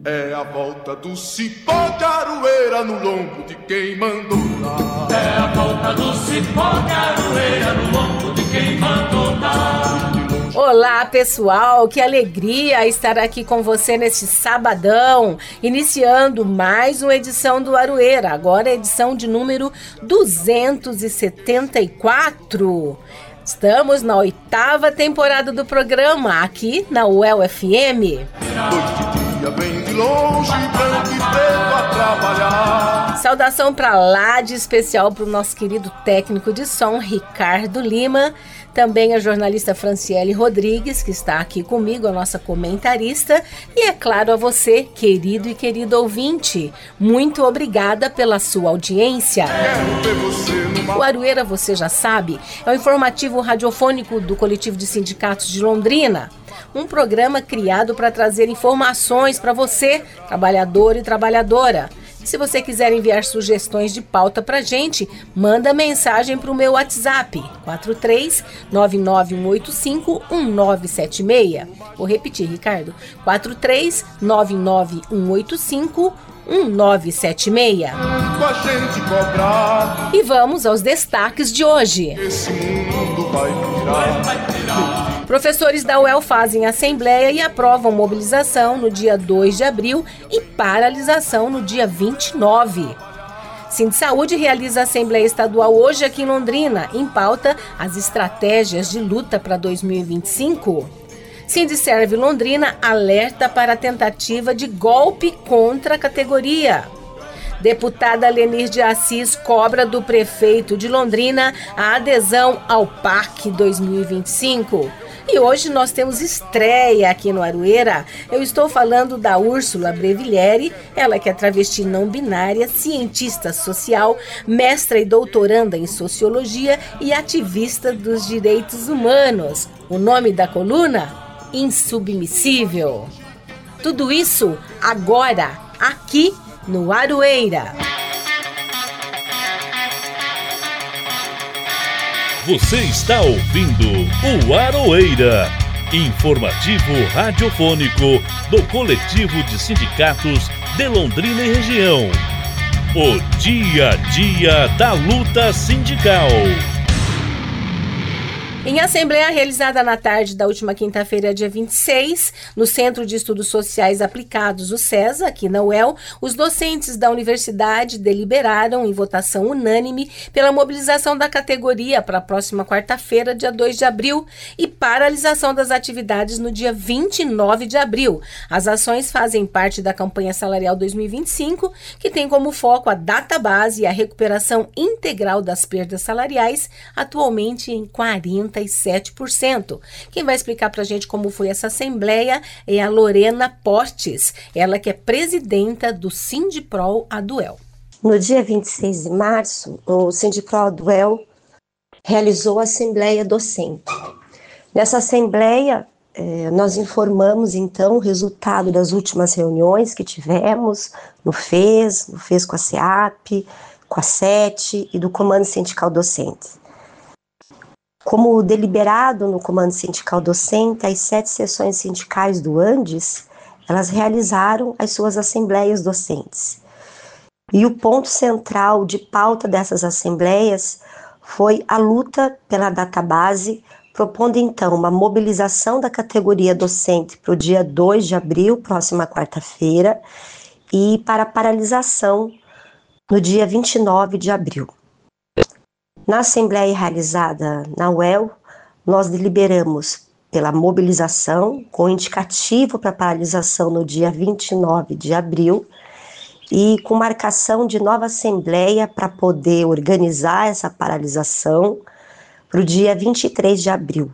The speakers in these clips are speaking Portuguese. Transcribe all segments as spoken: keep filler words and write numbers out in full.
É a volta do cipó de aroeira no lombo de quem mandou dar. É a volta do cipó de aroeira no lombo de quem mandou dar. Olá, pessoal, que alegria estar aqui com você neste sabadão, iniciando mais uma edição do Aroeira, agora a edição de número duzentos e setenta e quatro. Estamos na oitava temporada do programa, aqui na U E L F M. Vem de longe, branco e preto a trabalhar. Saudação para lá de especial para o nosso querido técnico de som, Ricardo Lima. Também a jornalista Franciele Rodrigues, que está aqui comigo, a nossa comentarista. E é claro a você, querido e querido ouvinte. Muito obrigada pela sua audiência. O Aroeira, você já sabe, é o informativo radiofônico do Coletivo de Sindicatos de Londrina. Um programa criado para trazer informações para você, trabalhador e trabalhadora. E se você quiser enviar sugestões de pauta para a gente, manda mensagem para o meu WhatsApp, quatro três nove nove um oito cinco um nove sete seis. Vou repetir, Ricardo, quatro três nove nove um oito cinco um nove sete seis. E vamos aos destaques de hoje. Esse mundo vai virar. Professores da U E L fazem assembleia e aprovam mobilização no dia dois de abril e paralisação no dia vinte e nove. Sindsaúde realiza assembleia estadual hoje aqui em Londrina, em pauta as estratégias de luta para dois mil e vinte e cinco. Sindserve Londrina alerta para a tentativa de golpe contra a categoria. Deputada Lenir de Assis cobra do prefeito de Londrina a adesão ao P A C dois mil e vinte e cinco. E hoje nós temos estreia aqui no Aroeira. Eu estou falando da Úrsula Brevillieri, ela que é travesti não binária, cientista social, mestra e doutoranda em sociologia e ativista dos direitos humanos. O nome da coluna? Insubmissível. Tudo isso agora, aqui no Aroeira. Você está ouvindo o Aroeira, informativo radiofônico do Coletivo de Sindicatos de Londrina e Região. O dia a dia da luta sindical. Em assembleia realizada na tarde da última quinta-feira, dia vinte e seis, no Centro de Estudos Sociais Aplicados, o SESA, aqui na U E L, os docentes da universidade deliberaram em votação unânime pela mobilização da categoria para a próxima quarta-feira, dia dois de abril, e paralisação das atividades no dia vinte e nove de abril. As ações fazem parte da campanha salarial dois mil e vinte e cinco, que tem como foco a database e a recuperação integral das perdas salariais, atualmente em quarenta e sete por cento. Quem vai explicar para a gente como foi essa assembleia é a Lorena Portes, ela que é presidenta do Sindiprol Aduel. No dia vinte e seis de março, o Sindiprol Aduel realizou a assembleia docente. Nessa assembleia, eh, nós informamos então o resultado das últimas reuniões que tivemos no F E S, no F E S com a SEAP, com a SET e do Comando Sindical Docente. Como deliberado no Comando Sindical Docente, as sete seções sindicais do Andes, elas realizaram as suas assembleias docentes. E o ponto central de pauta dessas assembleias foi a luta pela database, propondo então uma mobilização da categoria docente para o dia dois de abril, próxima quarta-feira, e para a paralisação no dia vinte e nove de abril. Na assembleia realizada na U E L, nós deliberamos pela mobilização, com indicativo para paralisação no dia vinte e nove de abril e com marcação de nova assembleia para poder organizar essa paralisação para o dia vinte e três de abril.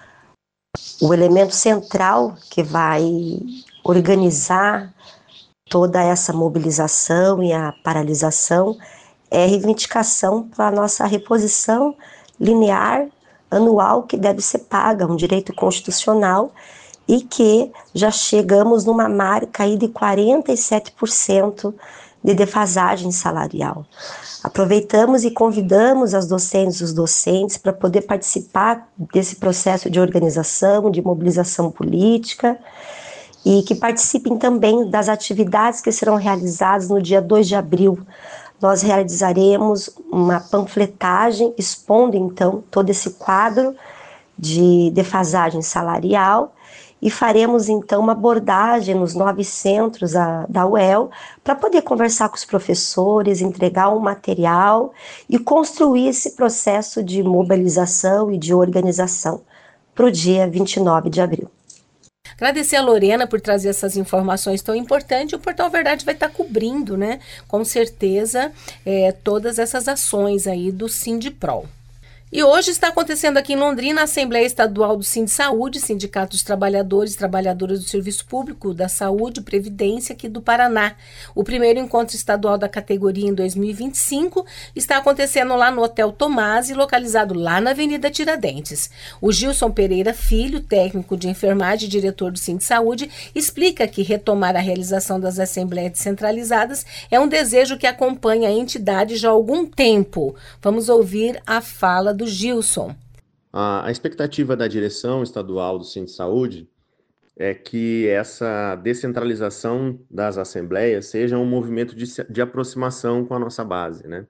O elemento central que vai organizar toda essa mobilização e a paralisação é reivindicação para a nossa reposição linear anual que deve ser paga, um direito constitucional, e que já chegamos numa marca aí de quarenta e sete por cento de defasagem salarial. Aproveitamos e convidamos as docentes e os docentes para poder participar desse processo de organização, de mobilização política, e que participem também das atividades que serão realizadas no dia dois de abril. Nós realizaremos uma panfletagem expondo então todo esse quadro de defasagem salarial e faremos então uma abordagem nos nove centros a, da U E L para poder conversar com os professores, entregar um material e construir esse processo de mobilização e de organização para o dia vinte e nove de abril. Agradecer a Lorena por trazer essas informações tão importantes. O Portal Verdade vai estar cobrindo, né, com certeza, é, todas essas ações aí do Sindiprol. E hoje está acontecendo aqui em Londrina a Assembleia Estadual do Sindsaúde, Sindicato dos Trabalhadores e Trabalhadoras do Serviço Público da Saúde e Previdência aqui do Paraná. O primeiro encontro estadual da categoria em dois mil e vinte e cinco está acontecendo lá no Hotel Tomasi, localizado lá na Avenida Tiradentes. O Gilson Pereira Filho, técnico de enfermagem e diretor do Sindsaúde, explica que retomar a realização das assembleias descentralizadas é um desejo que acompanha a entidade já há algum tempo. Vamos ouvir a fala do do Gilson. A, a expectativa da direção estadual do Sindsaúde é que essa descentralização das assembleias seja um movimento de, de aproximação com a nossa base, né?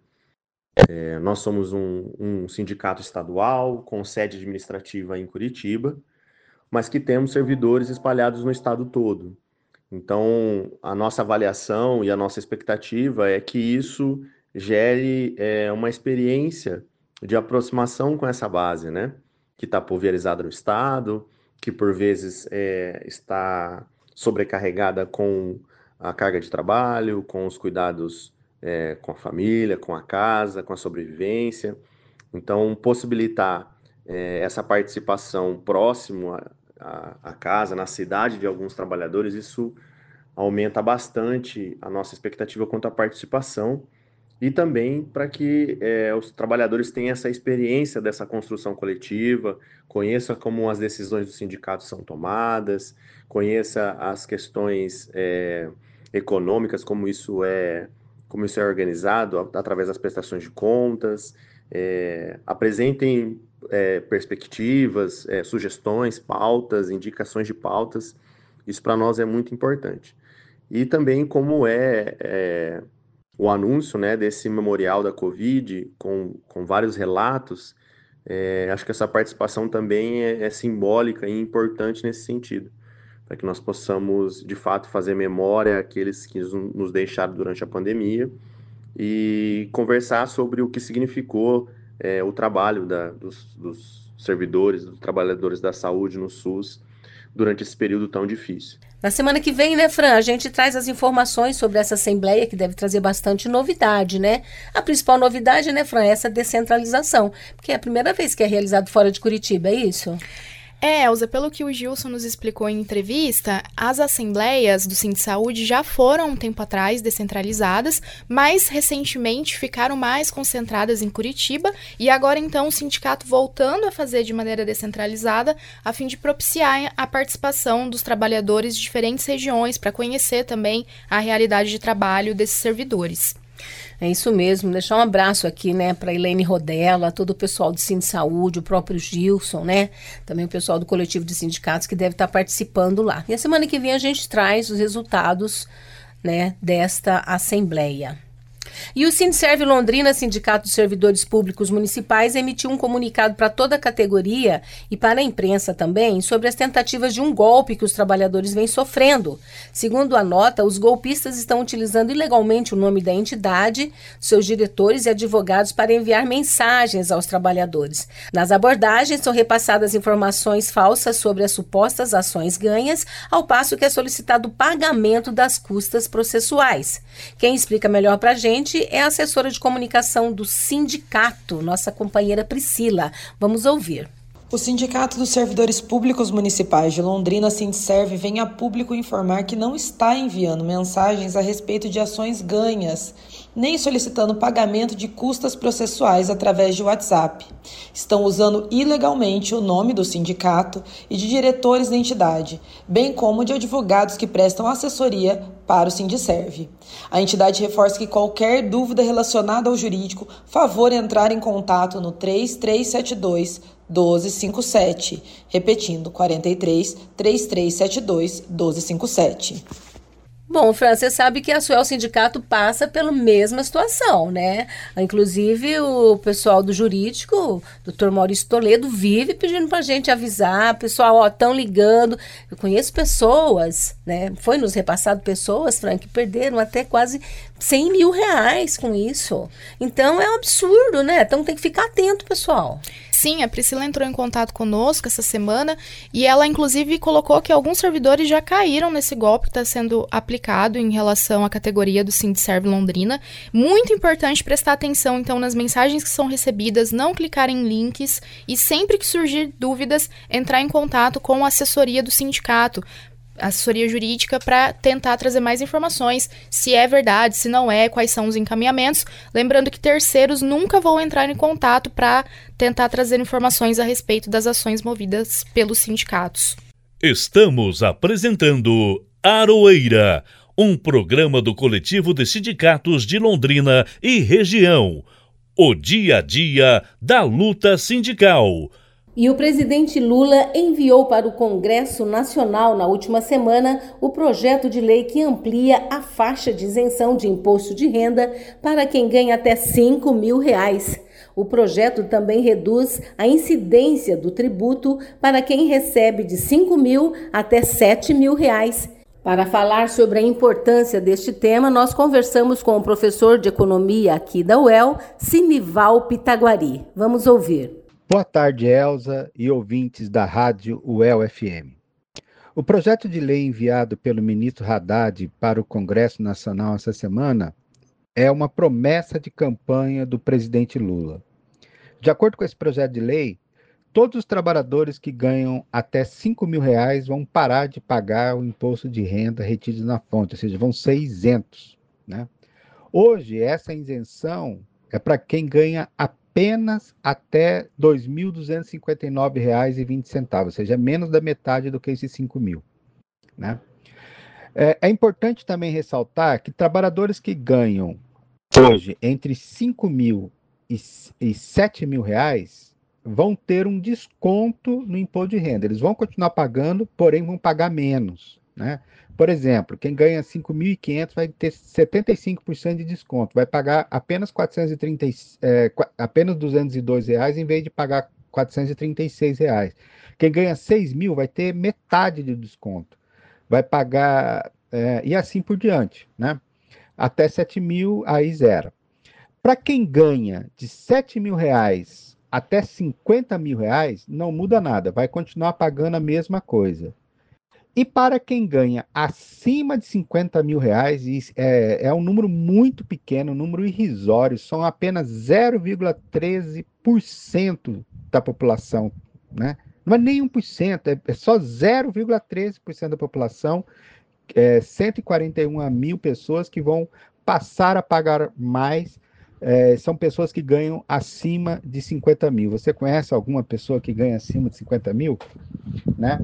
É, nós somos um, um sindicato estadual com sede administrativa em Curitiba, mas que temos servidores espalhados no estado todo. Então, a nossa avaliação e a nossa expectativa é que isso gere é, uma experiência de aproximação com essa base, né, que está pulverizada no estado, que por vezes é, está sobrecarregada com a carga de trabalho, com os cuidados é, com a família, com a casa, com a sobrevivência. Então, possibilitar é, essa participação próximo à, à casa, na cidade de alguns trabalhadores, isso aumenta bastante a nossa expectativa quanto à participação, e também para que é, os trabalhadores tenham essa experiência dessa construção coletiva, conheça como as decisões do sindicato são tomadas, conheça as questões é, econômicas, como isso é, como isso é organizado através das prestações de contas, é, apresentem é, perspectivas, é, sugestões, pautas, indicações de pautas. Isso para nós é muito importante. E também como é... é o anúncio, né, desse memorial da Covid, com, com vários relatos, é, acho que essa participação também é, é simbólica e importante nesse sentido, para que nós possamos, de fato, fazer memória àqueles que nos deixaram durante a pandemia e conversar sobre o que significou é, o trabalho da, dos, dos servidores, dos trabalhadores da saúde no SUS durante esse período tão difícil. Na semana que vem, né, Fran, a gente traz as informações sobre essa assembleia, que deve trazer bastante novidade, né? A principal novidade, né, Fran, é essa descentralização, porque é a primeira vez que é realizado fora de Curitiba, é isso? É, Elza, pelo que o Gilson nos explicou em entrevista, as assembleias do Sindsaúde já foram um tempo atrás descentralizadas, mas recentemente ficaram mais concentradas em Curitiba e agora então o sindicato voltando a fazer de maneira descentralizada a fim de propiciar a participação dos trabalhadores de diferentes regiões para conhecer também a realidade de trabalho desses servidores. É isso mesmo, deixar um abraço aqui, né, para Helene Rodella, todo o pessoal do Sindsaúde, o próprio Gilson, né, também o pessoal do coletivo de sindicatos que deve estar participando lá. E a semana que vem a gente traz os resultados, né, desta assembleia. E o Sindserv Londrina, Sindicato dos Servidores Públicos Municipais, emitiu um comunicado para toda a categoria e para a imprensa também sobre as tentativas de um golpe que os trabalhadores vêm sofrendo. Segundo a nota, os golpistas estão utilizando ilegalmente o nome da entidade, seus diretores e advogados para enviar mensagens aos trabalhadores. Nas abordagens são repassadas informações falsas sobre as supostas ações ganhas, ao passo que é solicitado o pagamento das custas processuais. Quem explica melhor para a gente é a assessora de comunicação do sindicato, nossa companheira Priscila. Vamos ouvir. O Sindicato dos Servidores Públicos Municipais de Londrina, Sindserv, vem a público informar que não está enviando mensagens a respeito de ações ganhas, nem solicitando pagamento de custas processuais através de WhatsApp. Estão usando ilegalmente o nome do sindicato e de diretores da entidade, bem como de advogados que prestam assessoria para o Sindicerv. A entidade reforça que qualquer dúvida relacionada ao jurídico, favor entrar em contato no três três sete dois, um dois cinco sete, repetindo, quarenta e três, três três sete dois, um dois cinco sete. Bom, Fran, você sabe que a Suel Sindicato passa pela mesma situação, né? Inclusive, o pessoal do jurídico, doutor Maurício Toledo, vive pedindo pra gente avisar, pessoal, ó, estão ligando. Eu conheço pessoas, né? Foi nos repassado pessoas, Fran, que perderam até quase cem mil reais com isso. Então, é um absurdo, né? Então, tem que ficar atento, pessoal. Sim, a Priscila entrou em contato conosco essa semana e ela, inclusive, colocou que alguns servidores já caíram nesse golpe que está sendo aplicado em relação à categoria do Sindicerv Londrina. Muito importante prestar atenção, então, nas mensagens que são recebidas, não clicar em links e, sempre que surgir dúvidas, entrar em contato com a assessoria do sindicato, assessoria jurídica, para tentar trazer mais informações, se é verdade, se não é, quais são os encaminhamentos. Lembrando que terceiros nunca vão entrar em contato para tentar trazer informações a respeito das ações movidas pelos sindicatos. Estamos apresentando Aroeira, um programa do Coletivo de Sindicatos de Londrina e região. O dia a dia da luta sindical. E o presidente Lula enviou para o Congresso Nacional na última semana o projeto de lei que amplia a faixa de isenção de imposto de renda para quem ganha até cinco mil reais. O projeto também reduz a incidência do tributo para quem recebe de cinco mil até sete mil reais. Para falar sobre a importância deste tema, nós conversamos com o professor de economia aqui da U E L, Sinival Pitaguari. Vamos ouvir. Boa tarde, Elza e ouvintes da rádio U E L F M. O projeto de lei enviado pelo ministro Haddad para o Congresso Nacional essa semana é uma promessa de campanha do presidente Lula. De acordo com esse projeto de lei, todos os trabalhadores que ganham até cinco mil reais vão parar de pagar o imposto de renda retido na fonte, ou seja, vão ser isentos, né? Hoje, essa isenção é para quem ganha apenas até dois mil duzentos e cinquenta e nove reais e vinte centavos, ou seja, menos da metade do que esses cinco mil, né? É, é importante também ressaltar que trabalhadores que ganham hoje entre cinco mil e, e sete mil reais vão ter um desconto no imposto de renda. Eles vão continuar pagando, porém vão pagar menos, né? Por exemplo, quem ganha cinco mil e quinhentos vai ter setenta e cinco por cento de desconto, vai pagar apenas, quatrocentos e trinta, é, apenas duzentos e dois reais em vez de pagar quatrocentos e trinta e seis reais. Quem ganha seis mil vai ter metade de desconto, vai pagar, é, e assim por diante, né? Até sete mil, aí zero. Para quem ganha de sete mil reais até cinquenta mil reais, não muda nada, vai continuar pagando a mesma coisa. E para quem ganha acima de cinquenta mil reais, é, é um número muito pequeno, um número irrisório, são apenas zero vírgula treze por cento da população, né? Não é nem um por cento, é, é só zero vírgula treze por cento da população, é, cento e quarenta e uma mil pessoas que vão passar a pagar mais, é, são pessoas que ganham acima de cinquenta mil. Você conhece alguma pessoa que ganha acima de cinquenta mil? Né?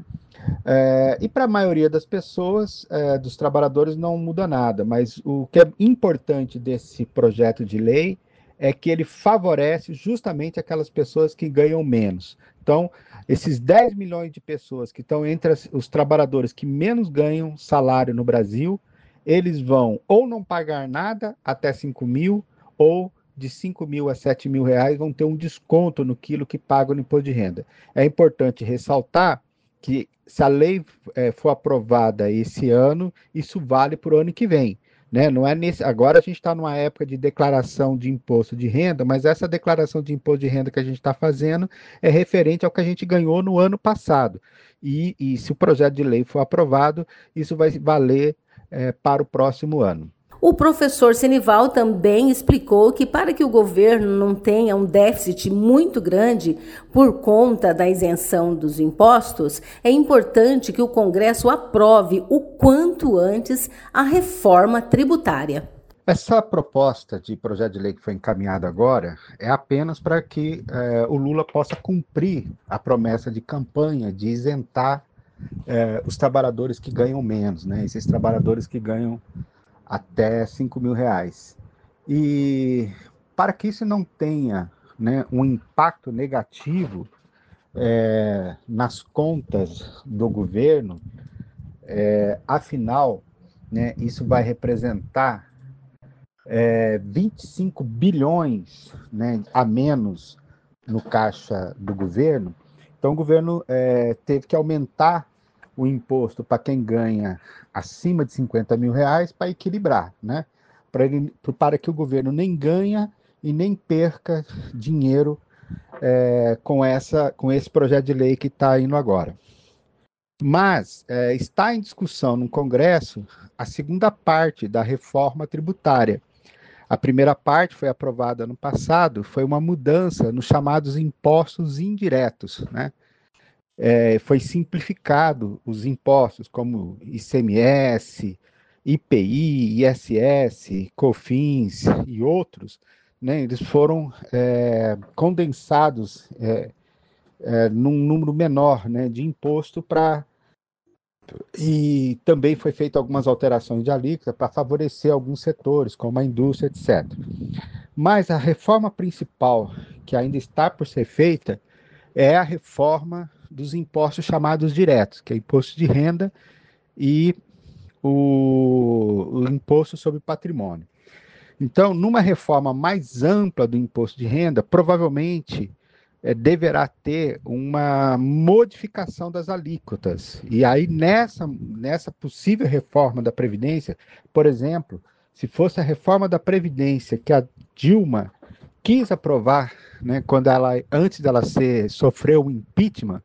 É, e para a maioria das pessoas, é, dos trabalhadores, não muda nada, mas o que é importante desse projeto de lei é que ele favorece justamente aquelas pessoas que ganham menos. Então, esses dez milhões de pessoas que estão entre as, os trabalhadores que menos ganham salário no Brasil, eles vão ou não pagar nada até cinco mil, ou de cinco mil a sete mil reais vão ter um desconto no quilo que pagam no imposto de renda. É importante ressaltar que se a lei é, for aprovada esse ano, isso vale para o ano que vem, né? Não é nesse, agora a gente está numa época de declaração de imposto de renda, mas essa declaração de imposto de renda que a gente está fazendo é referente ao que a gente ganhou no ano passado. E, e se o projeto de lei for aprovado, isso vai valer é, para o próximo ano. O professor Sinival também explicou que para que o governo não tenha um déficit muito grande por conta da isenção dos impostos, é importante que o Congresso aprove o quanto antes a reforma tributária. Essa proposta de projeto de lei que foi encaminhada agora é apenas para que eh, o Lula possa cumprir a promessa de campanha de isentar é, os trabalhadores que ganham menos, né? Esses trabalhadores que ganham até cinco mil reais. E para que isso não tenha, né, um impacto negativo é, nas contas do governo, é, afinal, né, isso vai representar é, vinte e cinco bilhões, né, a menos no caixa do governo. Então, o governo é, teve que aumentar o imposto para quem ganha acima de cinquenta mil reais para equilibrar, né? Para, ele, para que o governo nem ganha e nem perca dinheiro é, com, essa, com esse projeto de lei que está indo agora. Mas é, está em discussão no Congresso a segunda parte da reforma tributária. A primeira parte foi aprovada ano passado, foi uma mudança nos chamados impostos indiretos, né? É, foi simplificado os impostos como I C M S, I P I, I S S, COFINS e outros, né? Eles foram é, condensados é, é, num número menor, né, de imposto para... E também foi feita algumas alterações de alíquota para favorecer alguns setores, como a indústria, etcétera. Mas a reforma principal, que ainda está por ser feita, é a reforma dos impostos chamados diretos, que é imposto de renda e o, o imposto sobre patrimônio. Então, numa reforma mais ampla do imposto de renda, provavelmente é, deverá ter uma modificação das alíquotas. E aí, nessa, nessa possível reforma da Previdência, por exemplo, se fosse a reforma da Previdência que a Dilma quis aprovar, né, quando ela, antes dela ser, sofreu um impeachment,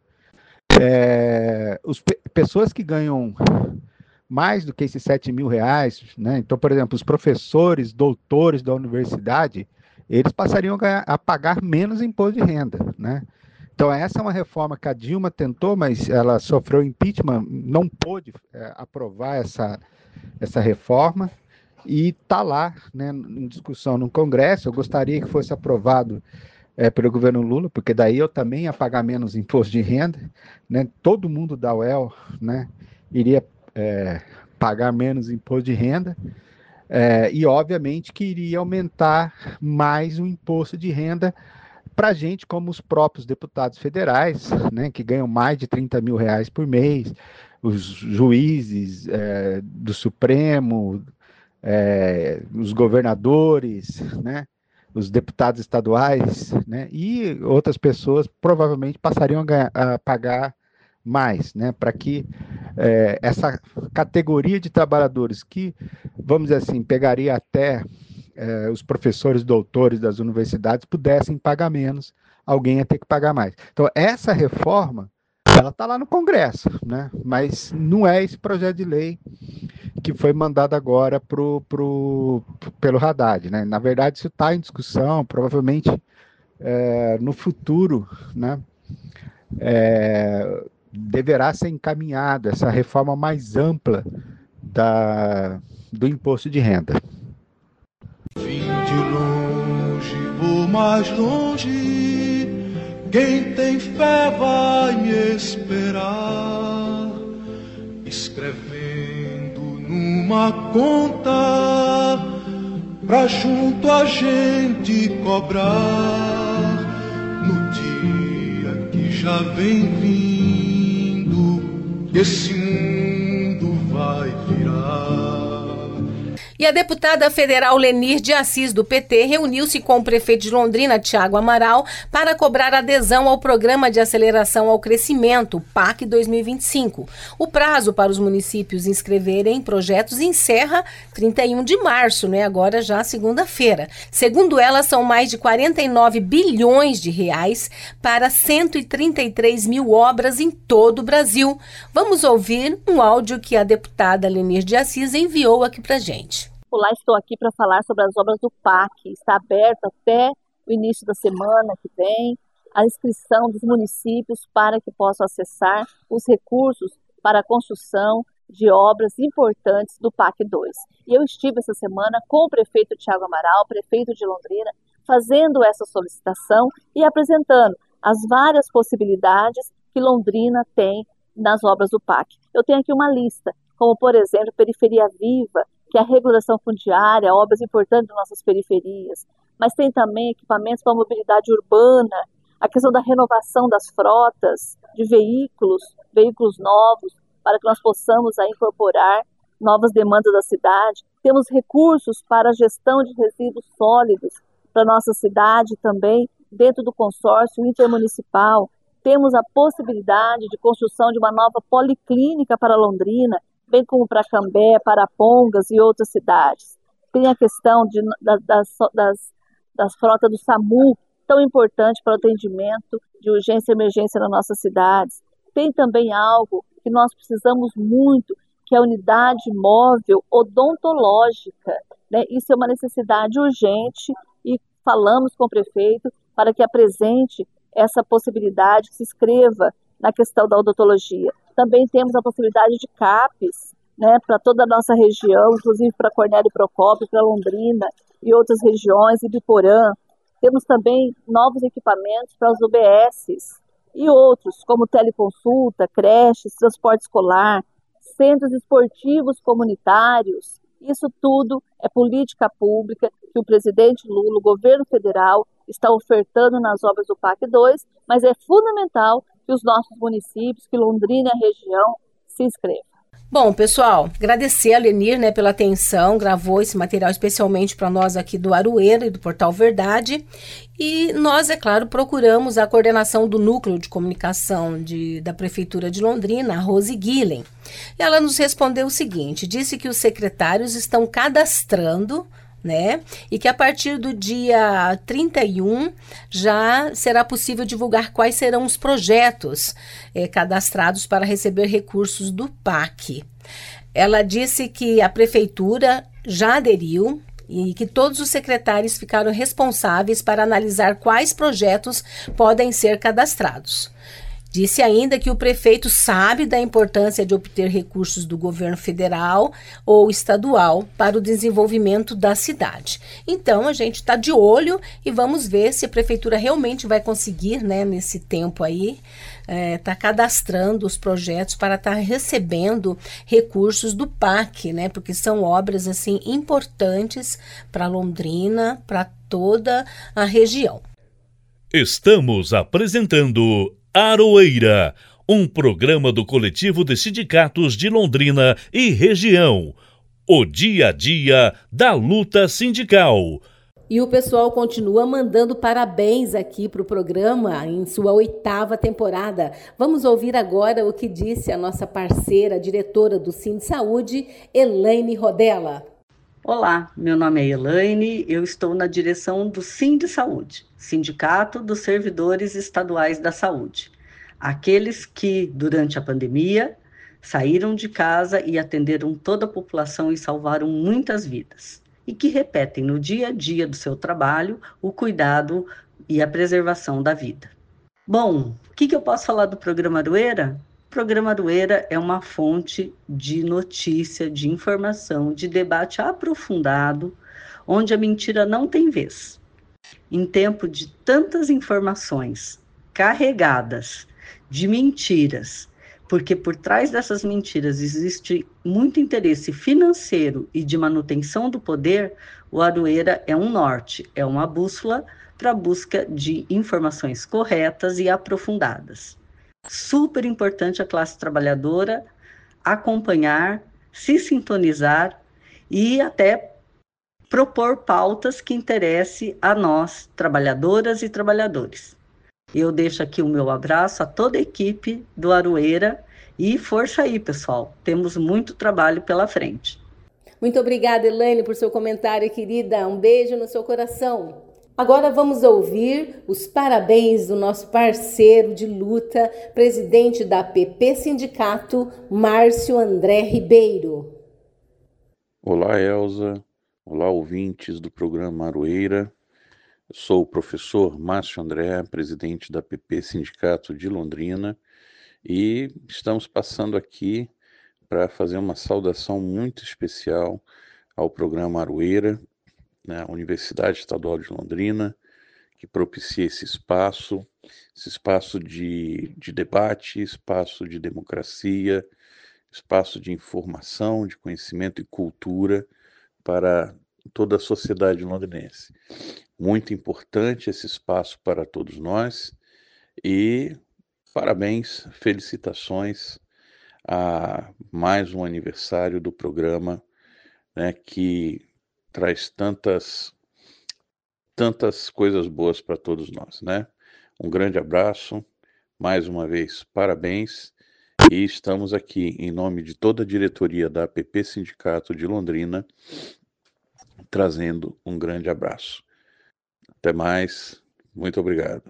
é, as pessoas que ganham mais do que esses sete mil reais, né, então, por exemplo, os professores, doutores da universidade, eles passariam a, ganhar, a pagar menos imposto de renda, né? Então, essa é uma reforma que a Dilma tentou, mas ela sofreu impeachment, não pôde é, aprovar essa, essa reforma, e está lá, né, em discussão no Congresso. Eu gostaria que fosse aprovado é, pelo governo Lula, porque daí eu também ia pagar menos imposto de renda, né? Todo mundo da U E L, né, iria é, pagar menos imposto de renda, é, e obviamente que iria aumentar mais o imposto de renda para gente, como os próprios deputados federais, né, que ganham mais de trinta mil reais por mês, os juízes é, do Supremo, É, os governadores, né, os deputados estaduais, né, e outras pessoas provavelmente passariam a, ganhar, a pagar mais, né, para que é, essa categoria de trabalhadores que, vamos dizer assim, pegaria até é, os professores doutores das universidades pudessem pagar menos, alguém ia ter que pagar mais. Então, essa reforma, ela está lá no Congresso, né, mas não é esse projeto de lei que foi mandado agora pro, pro, pelo Haddad, né? Na verdade, isso está em discussão, provavelmente é, no futuro, né, é, deverá ser encaminhada essa reforma mais ampla da, do imposto de renda. Vim de longe, vou mais longe, quem tem fé vai me esperar, escrevendo numa conta pra junto a gente cobrar no dia que já vem vindo, esse mundo vai virar. E a deputada federal Lenir de Assis, do P T, reuniu-se com o prefeito de Londrina, Tiago Amaral, para cobrar adesão ao Programa de Aceleração ao Crescimento, P A C dois mil e vinte e cinco. O prazo para os municípios inscreverem projetos encerra trinta e um de março, né? Agora já segunda-feira. Segundo ela, são mais de quarenta e nove bilhões de reais para cento e trinta e três mil obras em todo o Brasil. Vamos ouvir um áudio que a deputada Lenir de Assis enviou aqui para a gente. Olá, estou aqui para falar sobre as obras do P A C. Está aberto até o início da semana que vem a inscrição dos municípios para que possam acessar os recursos para a construção de obras importantes do P A C dois. E eu estive essa semana com o prefeito Tiago Amaral, prefeito de Londrina, fazendo essa solicitação e apresentando as várias possibilidades que Londrina tem nas obras do P A C. Eu tenho aqui uma lista, como, por exemplo, Periferia Viva, que é a regulação fundiária, obras importantes das nossas periferias, mas tem também equipamentos para a mobilidade urbana, a questão da renovação das frotas de veículos, veículos novos, para que nós possamos aí incorporar novas demandas da cidade. Temos recursos para a gestão de resíduos sólidos para a nossa cidade também, dentro do consórcio intermunicipal. Temos a possibilidade de construção de uma nova policlínica para Londrina, bem como para Cambé, para Pongas e outras cidades. Tem a questão de, da, das, das, das frotas do SAMU, tão importante para o atendimento de urgência e emergência nas nossas cidades. Tem também algo que nós precisamos muito, que é a unidade móvel odontológica, né? Isso é uma necessidade urgente e falamos com o prefeito para que apresente essa possibilidade, que se inscreva na questão da odontologia. Também temos a possibilidade de CAPES, né, para toda a nossa região, inclusive para Cornélio Procópio, para Londrina e outras regiões, e Biporã. Temos também novos equipamentos para os U B Ss e outros, como teleconsulta, creches, transporte escolar, centros esportivos comunitários. Isso tudo é política pública que o presidente Lula, o governo federal, está ofertando nas obras do P A C dois, mas é fundamental que os nossos municípios, que Londrina e a região, se inscrevam. Bom, pessoal, agradecer a Lenir, né, pela atenção, gravou esse material especialmente para nós aqui do Aroeira e do Portal Verdade. E nós, é claro, procuramos a coordenação do Núcleo de Comunicação de, da Prefeitura de Londrina, a Rose Guilhem. E ela nos respondeu o seguinte, disse que os secretários estão cadastrando, né? E que a partir do dia trinta e um já será possível divulgar quais serão os projetos eh, cadastrados para receber recursos do P A C. Ela disse que a prefeitura já aderiu e que todos os secretários ficaram responsáveis para analisar quais projetos podem ser cadastrados. Disse ainda que o prefeito sabe da importância de obter recursos do governo federal ou estadual para o desenvolvimento da cidade. Então, a gente está de olho e vamos ver se a prefeitura realmente vai conseguir, né, nesse tempo aí, está é, cadastrando os projetos para estar tá recebendo recursos do P A C, né, porque são obras assim importantes para Londrina, para toda a região. Estamos apresentando Aroeira, um programa do Coletivo de Sindicatos de Londrina e Região. O dia a dia da luta sindical. E o pessoal continua mandando parabéns aqui para o programa em sua oitava temporada. Vamos ouvir agora o que disse a nossa parceira, diretora do Sindsaúde, Elaine Rodella. Olá, meu nome é Elaine, eu estou na direção do Sindsaúde, Sindicato dos Servidores Estaduais da Saúde. Aqueles que, durante a pandemia, saíram de casa e atenderam toda a população e salvaram muitas vidas. E que repetem no dia a dia do seu trabalho o cuidado e a preservação da vida. Bom, o que, que eu posso falar do Programa Aroeira? O Programa Aroeira é uma fonte de notícia, de informação, de debate aprofundado, onde a mentira não tem vez. Em tempo de tantas informações carregadas de mentiras, porque por trás dessas mentiras existe muito interesse financeiro e de manutenção do poder, o Aroeira é um norte, é uma bússola para a busca de informações corretas e aprofundadas. Super importante a classe trabalhadora acompanhar, se sintonizar e até propor pautas que interessem a nós, trabalhadoras e trabalhadores. Eu deixo aqui o meu abraço a toda a equipe do Aroeira e força aí, pessoal. Temos muito trabalho pela frente. Muito obrigada, Elaine, por seu comentário, querida. Um beijo no seu coração. Agora vamos ouvir os parabéns do nosso parceiro de luta, presidente da P P Sindicato, Márcio André Ribeiro. Olá, Elza. Olá, ouvintes do programa Aroeira. Eu sou o professor Márcio André, presidente da P P Sindicato de Londrina, e estamos passando aqui para fazer uma saudação muito especial ao programa Aroeira, né, Universidade Estadual de Londrina, que propicia esse espaço, esse espaço de, de debate, espaço de democracia, espaço de informação, de conhecimento e cultura para toda a sociedade londrinense. Muito importante esse espaço para todos nós e parabéns, felicitações a mais um aniversário do programa, né, que traz tantas, tantas coisas boas para todos nós, né? Um grande abraço, mais uma vez, parabéns, e estamos aqui em nome de toda a diretoria da A P P Sindicato de Londrina, trazendo um grande abraço. Até mais, muito obrigado.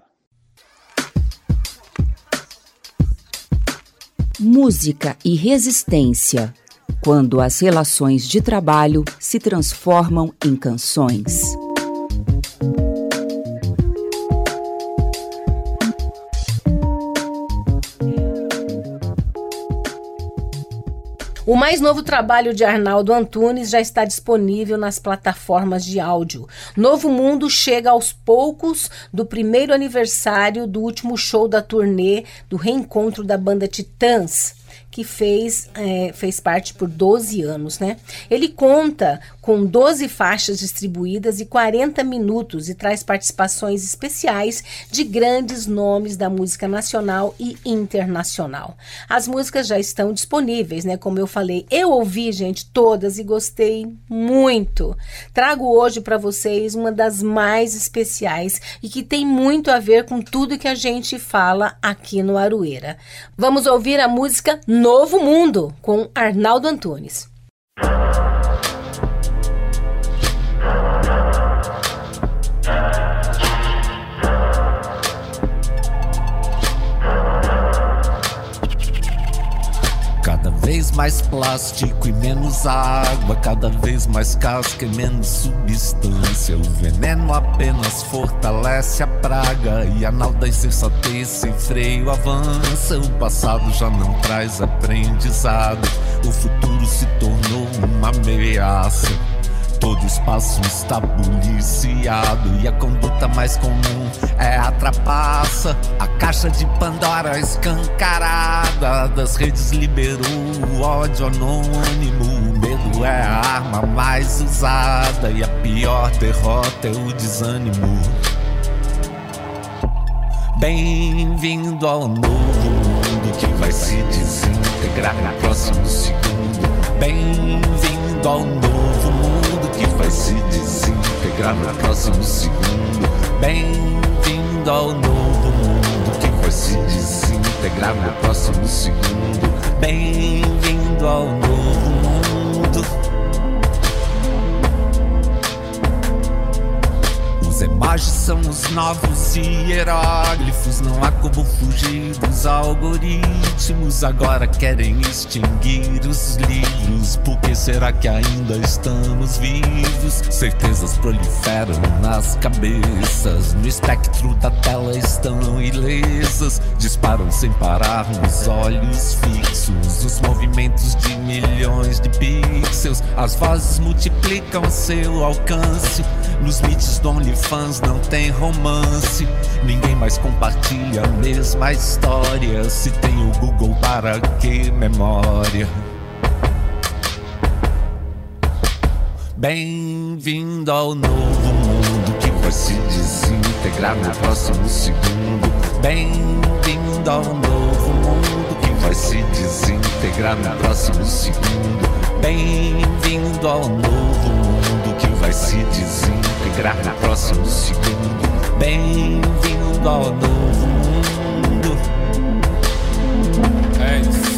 Música e resistência, quando as relações de trabalho se transformam em canções. O mais novo trabalho de Arnaldo Antunes já está disponível nas plataformas de áudio. Novo Mundo chega aos poucos do primeiro aniversário do último show da turnê do reencontro da banda Titãs, que fez, é, fez parte por doze anos, né? Ele conta com doze faixas distribuídas e quarenta minutos e traz participações especiais de grandes nomes da música nacional e internacional. As músicas já estão disponíveis, né? Como eu falei, eu ouvi, gente, todas e gostei muito. Trago hoje para vocês uma das mais especiais e que tem muito a ver com tudo que a gente fala aqui no Aroeira. Vamos ouvir a música Novo Mundo, com Arnaldo Antunes. Cada vez mais plástico e menos água, cada vez mais casca e menos substância. O veneno apenas fortalece a praga e a nau da insensatez sem freio avança. O passado já não traz aprendizado, o futuro se tornou uma ameaça. Todo espaço está policiado e a conduta mais comum é a trapaça. A caixa de Pandora escancarada das redes liberou o ódio anônimo. O medo é a arma mais usada e a pior derrota é o desânimo. Bem-vindo ao novo mundo que vai se desintegrar no próximo segundo. Bem-vindo ao novo mundo que vai se desintegrar no próximo segundo. Bem-vindo ao novo mundo que vai se desintegrar no próximo segundo. Bem-vindo ao novo mundo. Os emojis são os novos hieróglifos, não há como fugir dos algoritmos. Agora querem extinguir os livros, por que será que ainda estamos vivos? Certezas proliferam nas cabeças, no espectro da tela estão ilesas. Disparam sem parar nos olhos fixos, os movimentos de milhões de pixels. As vozes multiplicam seu alcance, nos mídias do OnlyFans não tem romance. Ninguém mais compartilha a mesma história. Se tem o Google, para que memória? Bem-vindo ao novo mundo que vai se desintegrar no próximo segundo. Bem-vindo ao novo mundo que vai se desintegrar no próximo segundo. Bem-vindo ao novo mundo que vai se desintegrar no próximo segundo. Bem-vindo ao novo mundo. É isso.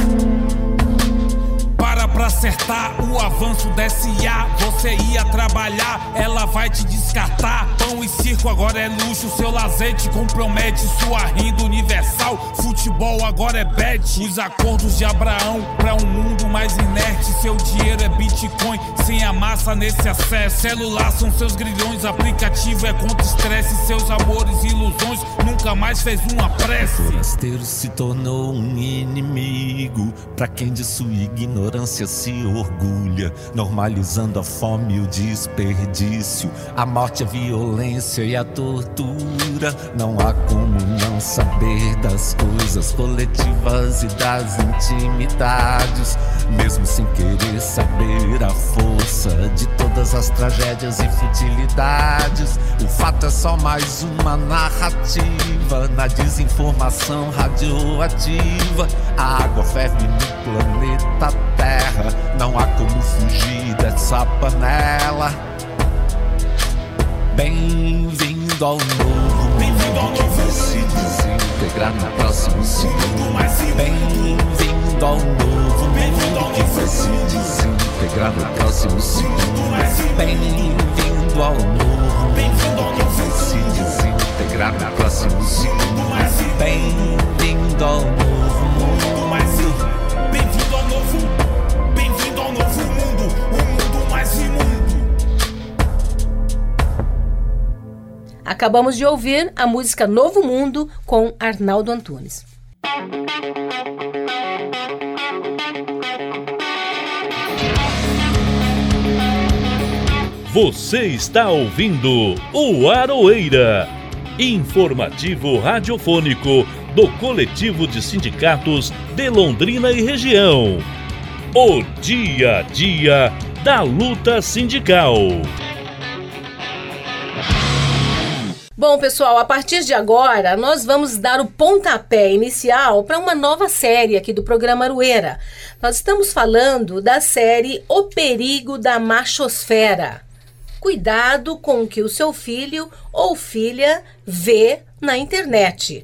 Para pra acertar o avanço da S A. Você ia trabalhar, ela vai te descartar. Pão e circo agora é luxo, seu lazer te compromete. Sua renda universal, futebol agora é bet. Os acordos de Abraão pra um mundo mais inerte. Seu dinheiro é Bitcoin, sem a massa nesse acesso. Celular são seus grilhões, aplicativo é contra estresse. Seus amores e ilusões, nunca mais fez uma prece. O forasteiro se tornou um inimigo pra quem de sua ignorância se orgulha, normalizando a fome e o desperdício. A morte, a violência e a tortura. Não há como não saber das coisas coletivas e das intimidades, mesmo sem querer saber a força de todas as tragédias e futilidades. O fato é só mais uma narrativa na desinformação radioativa. A água ferve no planeta Terra, não há como fugir dessa panela. Bem-vindo ao novo Bem-vindo ao mundo que vai se desintegrar no próximo segundo. Bem-vindo ao novo mundo que vai se desintegrar no próximo segundo. Bem-vindo ao novo mundo que vai se desintegrar no próximo segundo. Bem-vindo ao novo mundo. Bem-vindo ao novo, bem-vindo ao novo mundo, o mundo mais imundo. Acabamos de ouvir a música Novo Mundo com Arnaldo Antunes. Você está ouvindo o Aroeira, informativo radiofônico do Coletivo de Sindicatos de Londrina e Região. O dia a dia da luta sindical. Bom, pessoal, a partir de agora, nós vamos dar o pontapé inicial para uma nova série aqui do programa Aroeira. Nós estamos falando da série O Perigo da Machosfera. Cuidado com o que o seu filho ou filha vê na internet.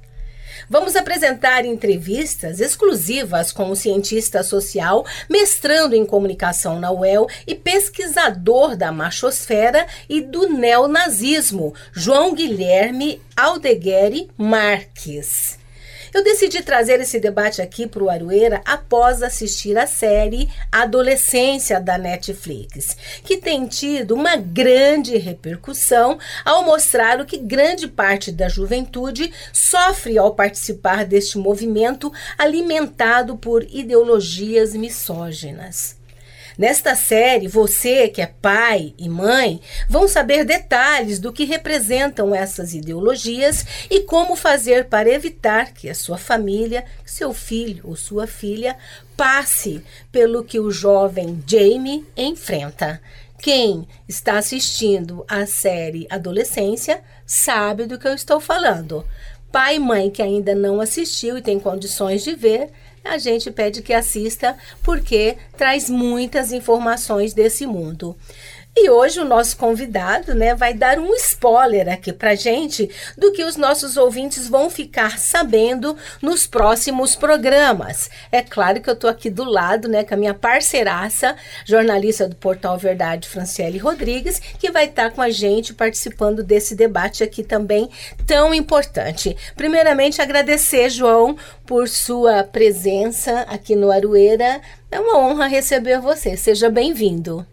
Vamos apresentar entrevistas exclusivas com o cientista social, mestrando em comunicação na U E L e pesquisador da machosfera e do neonazismo, João Guilherme Aldegueri Marques. Eu decidi trazer esse debate aqui para o Aroeira após assistir a série Adolescência da Netflix, que tem tido uma grande repercussão ao mostrar o que grande parte da juventude sofre ao participar deste movimento alimentado por ideologias misóginas. Nesta série, você que é pai e mãe vão saber detalhes do que representam essas ideologias e como fazer para evitar que a sua família, seu filho ou sua filha passe pelo que o jovem Jamie enfrenta. Quem está assistindo a série Adolescência sabe do que eu estou falando. Pai e mãe que ainda não assistiu e tem condições de ver, a gente pede que assista porque traz muitas informações desse mundo. E hoje o nosso convidado, né, vai dar um spoiler aqui pra gente do que os nossos ouvintes vão ficar sabendo nos próximos programas. É claro que eu tô aqui do lado, né, com a minha parceiraça, jornalista do Portal Verdade, Franciele Rodrigues, que vai estar com a gente participando desse debate aqui também tão importante. Primeiramente, agradecer, João, por sua presença aqui no Aroeira. É uma honra receber você. Seja bem-vindo.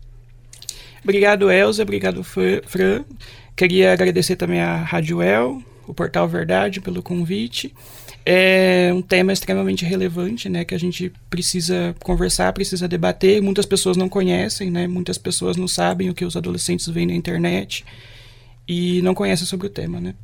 Obrigado, Elza. Obrigado, Fran. Queria agradecer também à Rádio U E L, o Portal Verdade, pelo convite. É um tema extremamente relevante, né, que a gente precisa conversar, precisa debater. Muitas pessoas não conhecem, né, muitas pessoas não sabem o que os adolescentes veem na internet e não conhecem sobre o tema, né.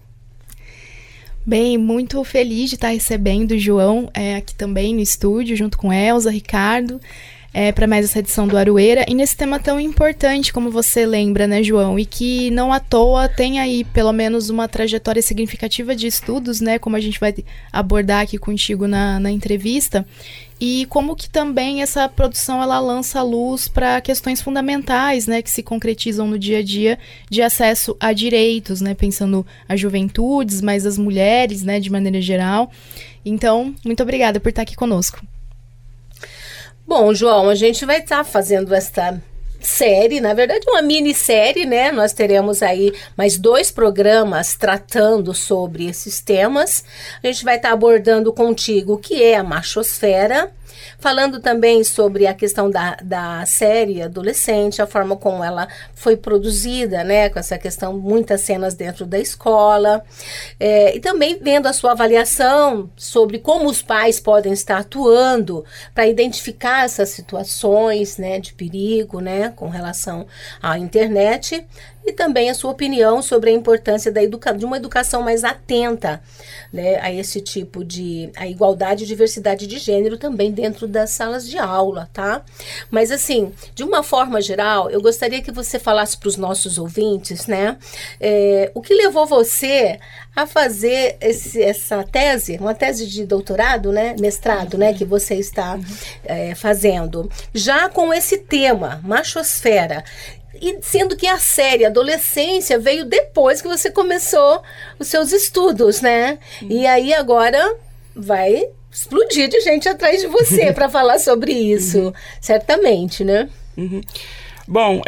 Bem, muito feliz de estar recebendo o João é, aqui também no estúdio, junto com Elza, Ricardo. É, para mais essa edição do Aroeira, e nesse tema tão importante, como você lembra, né, João, e que não à toa tem aí pelo menos uma trajetória significativa de estudos, né, como a gente vai abordar aqui contigo na, na entrevista, e como que também essa produção ela lança luz para questões fundamentais, né, que se concretizam no dia a dia de acesso a direitos, né, pensando as juventudes, mas as mulheres, né, de maneira geral. Então, muito obrigada por estar aqui conosco. Bom, João, a gente vai estar tá fazendo esta série, na verdade uma minissérie, né? Nós teremos aí mais dois programas tratando sobre esses temas. A gente vai estar tá abordando contigo o que é a machosfera, falando também sobre a questão da, da série adolescente, a forma como ela foi produzida, né, com essa questão, muitas cenas dentro da escola, é, e também vendo a sua avaliação sobre como os pais podem estar atuando para identificar essas situações, né, de perigo, né, com relação à internet, e também a sua opinião sobre a importância da educa- de uma educação mais atenta, né, a esse tipo de a igualdade e diversidade de gênero também dentro das salas de aula, tá? Mas assim, de uma forma geral, eu gostaria que você falasse para os nossos ouvintes, né, é, o que levou você a fazer esse, essa tese, uma tese de doutorado, né, mestrado, né, que você está é, fazendo, já com esse tema, machosfera. E sendo que a série Adolescência veio depois que você começou os seus estudos, né? Uhum. E aí agora vai explodir de gente atrás de você para falar sobre isso, uhum. certamente, né? Uhum. Bom,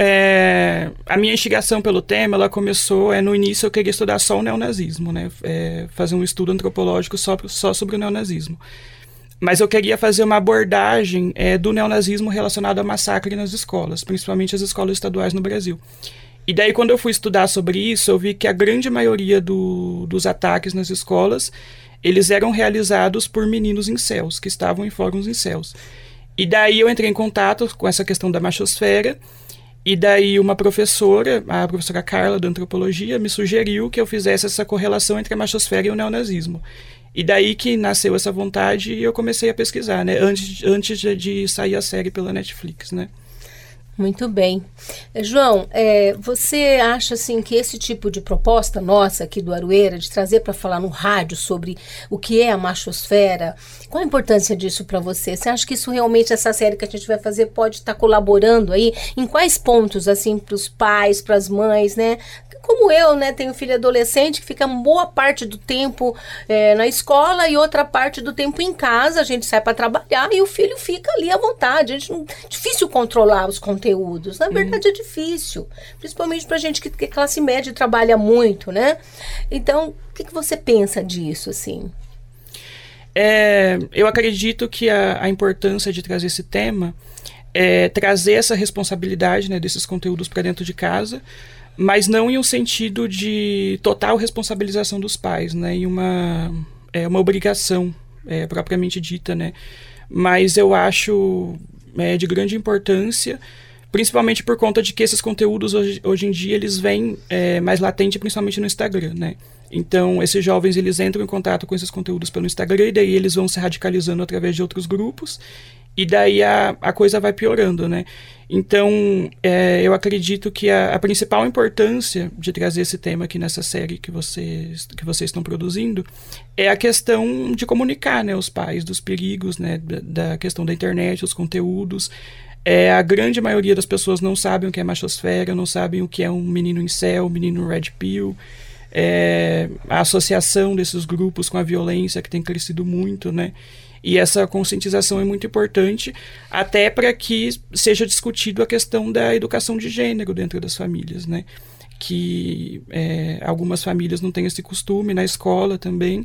é, a minha instigação pelo tema, ela começou, é, no início eu queria estudar só o neonazismo, né? É, fazer um estudo antropológico só, só sobre o neonazismo. Mas eu queria fazer uma abordagem é, do neonazismo relacionado a massacre nas escolas, principalmente as escolas estaduais no Brasil. E daí, quando eu fui estudar sobre isso, eu vi que a grande maioria do, dos ataques nas escolas, eles eram realizados por meninos incels, que estavam em fóruns incels. E daí eu entrei em contato com essa questão da machosfera, e daí uma professora, a professora Carla, da antropologia, me sugeriu que eu fizesse essa correlação entre a machosfera e o neonazismo. E daí que nasceu essa vontade e eu comecei a pesquisar, né? Antes, antes de, de sair a série pela Netflix, né? Muito bem. João, é, você acha assim que esse tipo de proposta nossa aqui do Aroeira, de trazer para falar no rádio sobre o que é a machosfera, qual a importância disso para você? Você acha que isso realmente, essa série que a gente vai fazer, pode estar colaborando aí? Em quais pontos, assim, para os pais, para as mães, né? Como eu, né, tenho filho adolescente que fica boa parte do tempo é, na escola e outra parte do tempo em casa, a gente sai para trabalhar e o filho fica ali à vontade. A gente não, difícil controlar os conteúdos, na verdade uhum. é difícil, principalmente para gente que, que classe média trabalha muito, né? Então, o que, que você pensa disso, assim? É, eu acredito que a, a importância de trazer esse tema é trazer essa responsabilidade, né, desses conteúdos para dentro de casa, mas não em um sentido de total responsabilização dos pais, né, em uma, é, uma obrigação é, propriamente dita, né, mas eu acho é, de grande importância, principalmente por conta de que esses conteúdos hoje, hoje em dia eles vêm é, mais latente, principalmente no Instagram, né. Então, esses jovens, eles entram em contato com esses conteúdos pelo Instagram e daí eles vão se radicalizando através de outros grupos e daí a, a coisa vai piorando, né. Então, é, eu acredito que a, a principal importância de trazer esse tema aqui nessa série que vocês, que vocês estão produzindo é a questão de comunicar, né, os pais dos perigos, né, da, da questão da internet, os conteúdos. É, a grande maioria das pessoas não sabem o que é machosfera, não sabem o que é um menino incel, um menino red pill. É, a associação desses grupos com a violência que tem crescido muito, né? E essa conscientização é muito importante até para que seja discutido a questão da educação de gênero dentro das famílias, né? Que é, algumas famílias não têm esse costume, na escola também,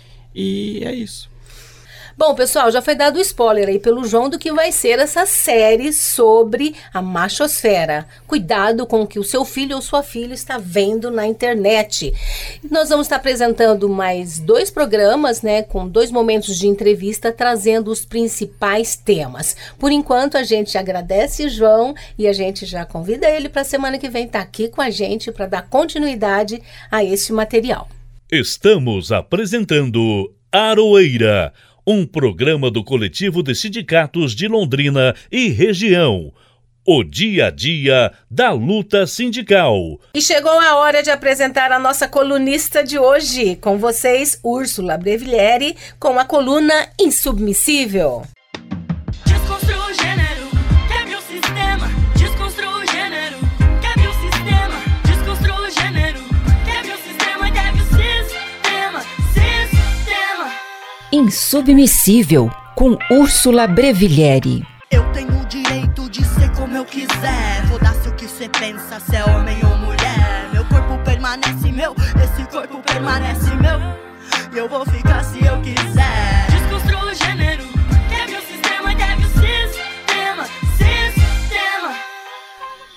e é isso. Bom, pessoal, já foi dado spoiler aí pelo João do que vai ser essa série sobre a machosfera. Cuidado com o que o seu filho ou sua filha está vendo na internet. Nós vamos estar apresentando mais dois programas, né, com dois momentos de entrevista, trazendo os principais temas. Por enquanto, a gente agradece João e a gente já convida ele para a semana que vem estar aqui com a gente para dar continuidade a esse material. Estamos apresentando Aroeira, um programa do Coletivo de Sindicatos de Londrina e região. O dia a dia da luta sindical. E chegou a hora de apresentar a nossa colunista de hoje. Com vocês, Úrsula Breviglieri, com a coluna Insubmissível. Desconstrua o gênero, quebre o sistema. Desconstrua o gênero, quebre o sistema. Desconstrua o gênero, quebre o sistema, quebre o sistema. Sistema. Insubmissível, com Úrsula Breviglieri. Eu tenho o direito de ser como eu quiser. Foda-se o que cê pensa, se é homem ou mulher. Meu corpo permanece meu, esse corpo permanece meu. E eu vou ficar se eu quiser. Desconstrua o gênero, quebre o sistema,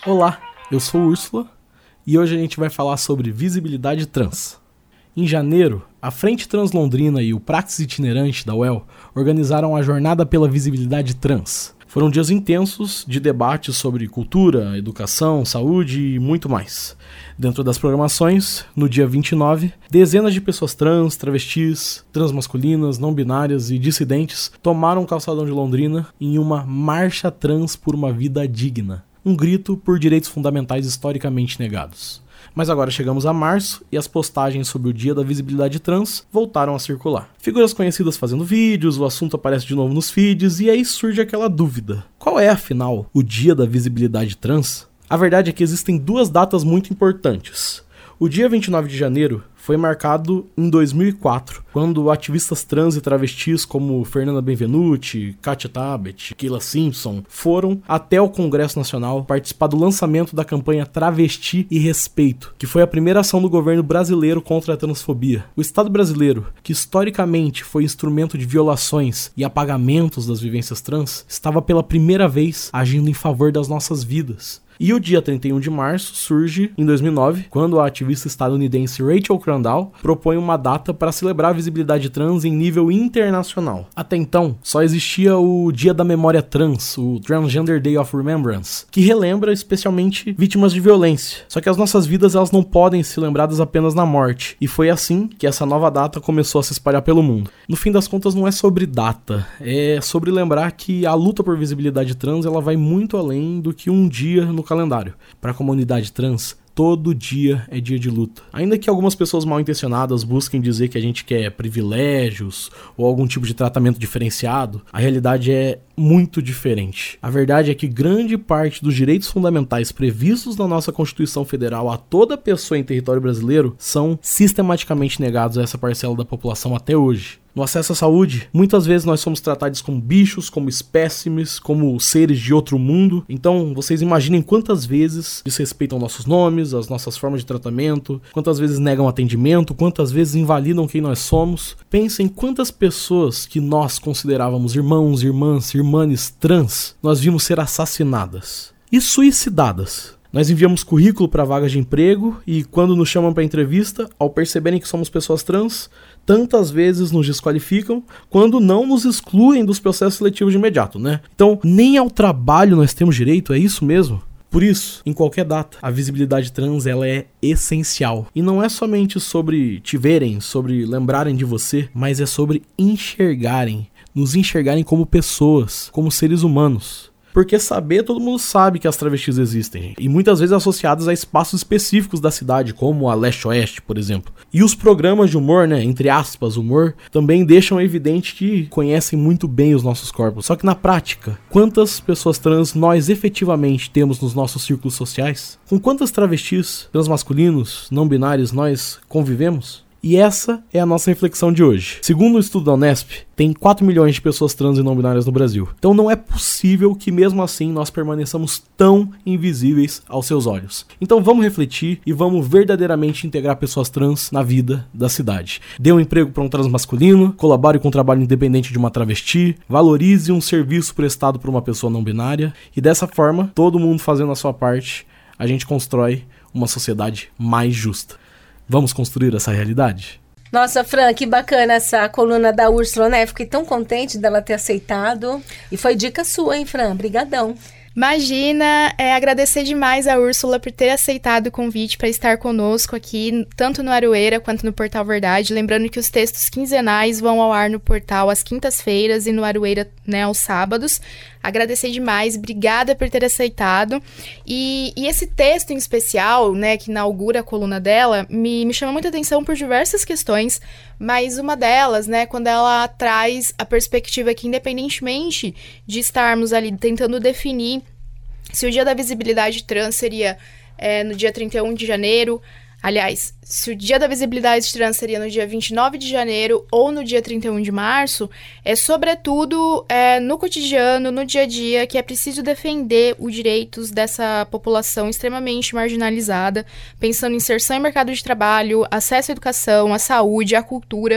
Olá, eu sou Úrsula e hoje a gente vai falar sobre visibilidade trans. Em janeiro, a Frente Trans Londrina e o Praxis Itinerante da U E L organizaram a Jornada pela Visibilidade Trans. Foram dias intensos de debates sobre cultura, educação, saúde e muito mais. Dentro das programações, no dia vinte e nove, dezenas de pessoas trans, travestis, transmasculinas, não binárias e dissidentes tomaram o calçadão de Londrina em uma marcha trans por uma vida digna. Um grito por direitos fundamentais historicamente negados. Mas agora chegamos a março e as postagens sobre o Dia da Visibilidade Trans voltaram a circular. Figuras conhecidas fazendo vídeos, o assunto aparece de novo nos feeds e aí surge aquela dúvida. Qual é, afinal, o Dia da Visibilidade Trans? A verdade é que existem duas datas muito importantes. O dia vinte e nove de janeiro foi marcado em dois mil e quatro, quando ativistas trans e travestis como Fernanda Benvenuti, Katia Tabet, Keila Simpson foram até o Congresso Nacional participar do lançamento da campanha Travesti e Respeito, que foi a primeira ação do governo brasileiro contra a transfobia. O Estado brasileiro, que historicamente foi instrumento de violações e apagamentos das vivências trans, estava pela primeira vez agindo em favor das nossas vidas. E o dia trinta e um de março surge em dois mil e nove, quando a ativista estadunidense Rachel Crandall propõe uma data para celebrar a visibilidade trans em nível internacional. Até então, só existia o Dia da Memória Trans, o Transgender Day of Remembrance, que relembra especialmente vítimas de violência. Só que as nossas vidas elas não podem ser lembradas apenas na morte, e foi assim que essa nova data começou a se espalhar pelo mundo. No fim das contas, não é sobre data, é sobre lembrar que a luta por visibilidade trans ela vai muito além do que um dia no calendário. Para a comunidade trans, todo dia é dia de luta. Ainda que algumas pessoas mal intencionadas busquem dizer que a gente quer privilégios ou algum tipo de tratamento diferenciado, a realidade é muito diferente. A verdade é que grande parte dos direitos fundamentais previstos na nossa Constituição Federal a toda pessoa em território brasileiro são sistematicamente negados a essa parcela da população até hoje. No acesso à saúde, muitas vezes nós somos tratados como bichos, como espécimes, como seres de outro mundo. Então, vocês imaginem quantas vezes desrespeitam nossos nomes, as nossas formas de tratamento, quantas vezes negam atendimento, quantas vezes invalidam quem nós somos. Pensem quantas pessoas que nós considerávamos irmãos, irmãs, irmãs trans, nós vimos ser assassinadas e suicidadas. Nós enviamos currículo para vagas de emprego e quando nos chamam para entrevista, ao perceberem que somos pessoas trans, tantas vezes nos desqualificam, quando não nos excluem dos processos seletivos de imediato, né? Então, nem ao trabalho nós temos direito, é isso mesmo? Por isso, em qualquer data, a visibilidade trans ela é essencial. E não é somente sobre te verem, sobre lembrarem de você, mas é sobre enxergarem, nos enxergarem como pessoas, como seres humanos. Porque saber, todo mundo sabe que as travestis existem, e muitas vezes associadas a espaços específicos da cidade, como a Leste-Oeste, por exemplo. E os programas de humor, né, entre aspas, humor, também deixam evidente que conhecem muito bem os nossos corpos. Só que na prática, quantas pessoas trans nós efetivamente temos nos nossos círculos sociais? Com quantas travestis, transmasculinos, não binários nós convivemos? E essa é a nossa reflexão de hoje. Segundo o estudo da Unesp, tem quatro milhões de pessoas trans e não binárias no Brasil. Então não é possível que mesmo assim nós permaneçamos tão invisíveis aos seus olhos. Então vamos refletir e vamos verdadeiramente integrar pessoas trans na vida da cidade. Dê um emprego para um transmasculino, colabore com o trabalho independente de uma travesti, valorize um serviço prestado por uma pessoa não binária e dessa forma, todo mundo fazendo a sua parte, a gente constrói uma sociedade mais justa. Vamos construir essa realidade? Nossa, Fran, que bacana essa coluna da Úrsula, né? Fiquei tão contente dela ter aceitado. E foi dica sua, hein, Fran? Brigadão. Imagina, é, agradecer demais a Úrsula por ter aceitado o convite para estar conosco aqui, tanto no Aroeira quanto no Portal Verdade. Lembrando que os textos quinzenais vão ao ar no portal às quintas-feiras e no Aroeira, né, aos sábados. Agradecer demais, obrigada por ter aceitado. E, e esse texto em especial, né, que inaugura a coluna dela, me, me chama muita atenção por diversas questões, mas uma delas, né, quando ela traz a perspectiva que, independentemente de estarmos ali tentando definir se o Dia da Visibilidade Trans seria é, no dia trinta e um de janeiro, aliás, se o Dia da Visibilidade Trans seria no dia vinte e nove de janeiro ou no dia trinta e um de março, é sobretudo é, no cotidiano, no dia a dia, que é preciso defender os direitos dessa população extremamente marginalizada, pensando em inserção em mercado de trabalho, acesso à educação, à saúde, à cultura,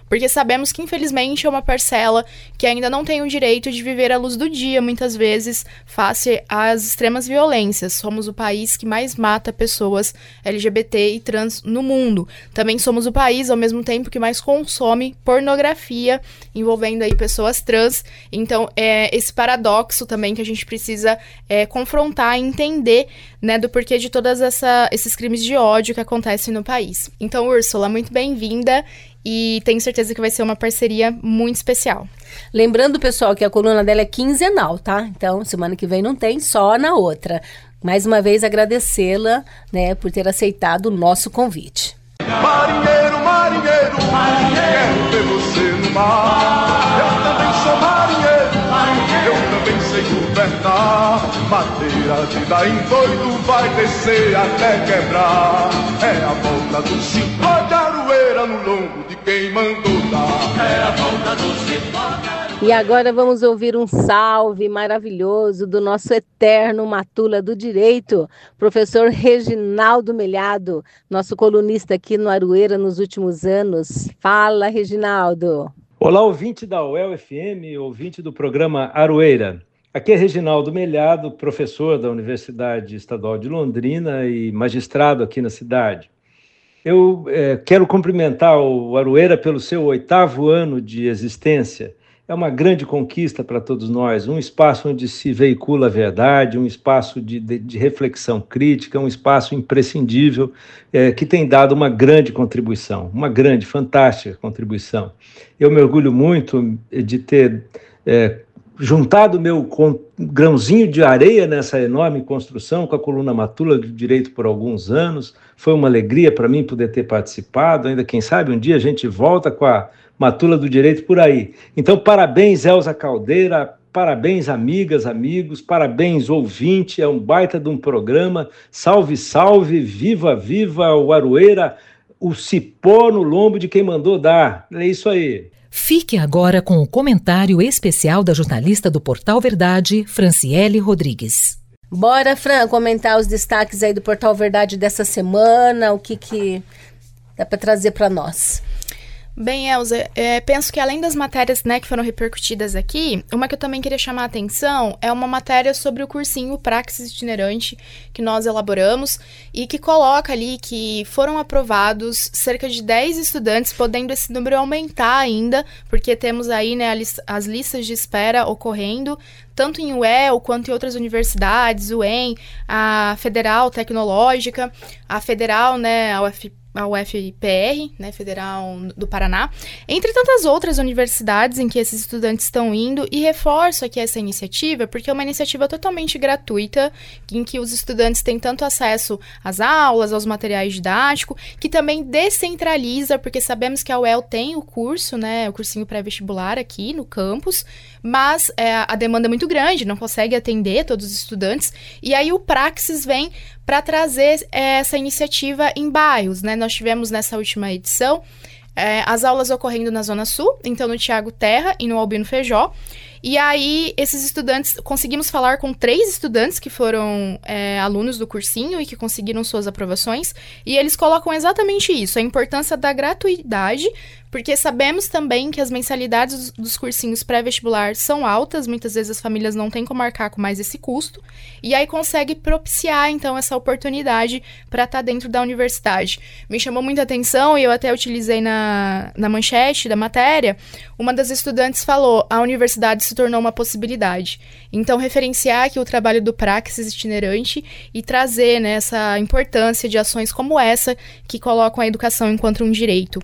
porque sabemos que infelizmente é uma parcela que ainda não tem o direito de viver à luz do dia, muitas vezes, face às extremas violências. Somos o país que mais mata pessoas L G B T e trans no mundo. Também somos o país, ao mesmo tempo, que mais consome pornografia envolvendo aí pessoas trans. Então, é esse paradoxo também que a gente precisa é, confrontar e entender, né, do porquê de todos esses crimes de ódio que acontecem no país. Então, Úrsula, muito bem-vinda e tenho certeza que vai ser uma parceria muito especial. Lembrando, pessoal, que a coluna dela é quinzenal, tá? Então, semana que vem não tem, só na outra. Mais uma vez, agradecê-la, né, por ter aceitado o nosso convite. Marinheiro, marinheiro, marinheiro, quero ver você no mar. Eu também sou marinheiro, marinheiro, eu também sei governar. Madeira de dar em doido vai descer até quebrar. É a volta do cipó de aroeira no lombo de quem mandou dar. É a volta do cipó de aroeira. E agora vamos ouvir um salve maravilhoso do nosso eterno Matula do Direito, professor Reginaldo Melhado, nosso colunista aqui no Aroeira nos últimos anos. Fala, Reginaldo. Olá, ouvinte da U E L F M, ouvinte do programa Aroeira. Aqui é Reginaldo Melhado, professor da Universidade Estadual de Londrina e magistrado aqui na cidade. Eu é, quero cumprimentar o Aroeira pelo seu oitavo ano de existência. É uma grande conquista para todos nós, um espaço onde se veicula a verdade, um espaço de, de, de reflexão crítica, um espaço imprescindível é, que tem dado uma grande contribuição, uma grande, fantástica contribuição. Eu me orgulho muito de ter é, juntado meu com, grãozinho de areia nessa enorme construção com a coluna Matula do Direito por alguns anos. Foi uma alegria para mim poder ter participado, ainda quem sabe um dia a gente volta com a Matula do Direito por aí. Então, parabéns, Elza Caldeira, parabéns, amigas, amigos, parabéns, ouvinte, é um baita de um programa. Salve, salve, viva, viva o Aroeira, o cipó no lombo de quem mandou dar. É isso aí. Fique agora com o comentário especial da jornalista do Portal Verdade, Franciele Rodrigues. Bora, Fran, comentar os destaques aí do Portal Verdade dessa semana, o que, que dá para trazer para nós. Bem, Elza, é, penso que além das matérias, né, que foram repercutidas aqui, uma que eu também queria chamar a atenção é uma matéria sobre o cursinho Praxis Itinerante que nós elaboramos e que coloca ali que foram aprovados cerca de dez estudantes, podendo esse número aumentar ainda, porque temos aí, né, as listas de espera ocorrendo, tanto em U E L quanto em outras universidades, U E M, a Federal Tecnológica, a Federal, né, a U F P, a U F P R, né, Federal do Paraná, entre tantas outras universidades em que esses estudantes estão indo, e reforço aqui essa iniciativa, porque é uma iniciativa totalmente gratuita, em que os estudantes têm tanto acesso às aulas, aos materiais didáticos, que também descentraliza, porque sabemos que a U E L tem o curso, né, o cursinho pré-vestibular aqui no campus, mas é, a demanda é muito grande, não consegue atender todos os estudantes, e aí o Praxis vem para trazer é, essa iniciativa em bairros, né? Nós tivemos nessa última edição é, as aulas ocorrendo na Zona Sul, então no Tiago Terra e no Albino Feijó. E aí, esses estudantes, conseguimos falar com três estudantes que foram é, alunos do cursinho e que conseguiram suas aprovações, e eles colocam exatamente isso, a importância da gratuidade, porque sabemos também que as mensalidades dos cursinhos pré-vestibular são altas, muitas vezes as famílias não têm como arcar com mais esse custo, e aí consegue propiciar, então, essa oportunidade para estar dentro da universidade. Me chamou muita atenção, e eu até utilizei na, na manchete da matéria, uma das estudantes falou, a universidade se tornou uma possibilidade. Então, referenciar aqui o trabalho do Praxis Itinerante e trazer, né, essa importância de ações como essa, que colocam a educação enquanto um direito.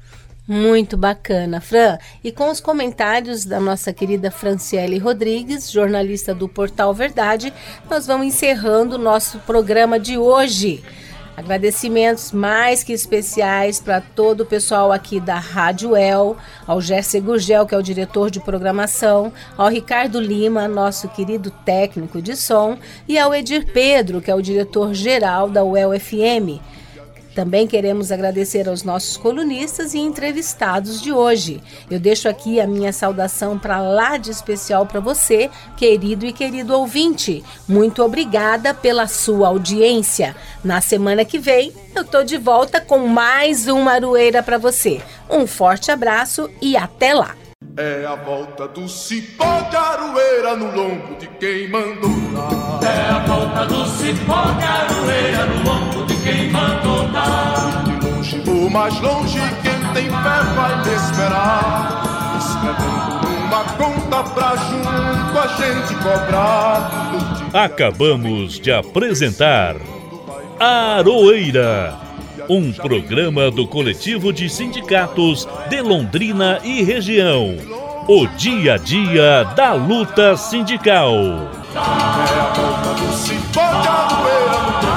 Muito bacana, Fran. E com os comentários da nossa querida Franciele Rodrigues, jornalista do Portal Verdade, nós vamos encerrando o nosso programa de hoje. Agradecimentos mais que especiais para todo o pessoal aqui da Rádio U E L, ao Gerson Gurgel, que é o diretor de programação, ao Ricardo Lima, nosso querido técnico de som, e ao Edir Pedro, que é o diretor-geral da U E L F M. Também queremos agradecer aos nossos colunistas e entrevistados de hoje. Eu deixo aqui a minha saudação para lá de especial para você, querido e querido ouvinte. Muito obrigada pela sua audiência. Na semana que vem, eu tô de volta com mais uma Aroeira para você. Um forte abraço e até lá. É a volta do cipó de aroeira no lombo de quem mandou dar. É a volta do cipó de aroeira no lombo de quem mandou dar. De longe ou mais longe, quem tem fé vai me esperar, escrevendo uma conta pra junto a gente cobrar. Acabamos de apresentar Aroeira, um programa do Coletivo de Sindicatos de Londrina e Região. O dia a dia da luta sindical. É a volta do cipó de aroeira no